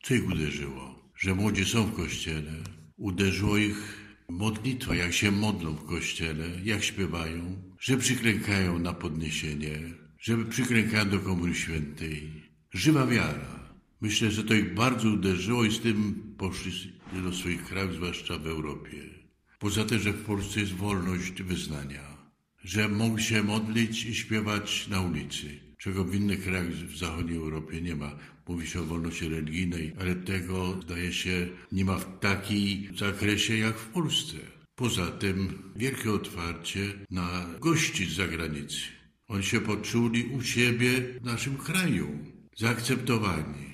Co ich uderzyło? Że młodzi są w kościele. Uderzyło ich modlitwa, jak się modlą w kościele, jak śpiewają, że przyklękają na podniesienie, że przyklękają do Komunii Świętej. Żywa wiara. Myślę, że to ich bardzo uderzyło i z tym poszli do swoich krajów, zwłaszcza w Europie. Poza tym, że w Polsce jest wolność wyznania, że mogą się modlić i śpiewać na ulicy, czego w innych krajach w zachodniej Europie nie ma. Mówi się o wolności religijnej, ale tego, zdaje się, nie ma w takim zakresie jak w Polsce. Poza tym wielkie otwarcie na gości z zagranicy. Oni się poczuli u siebie w naszym kraju, zaakceptowani.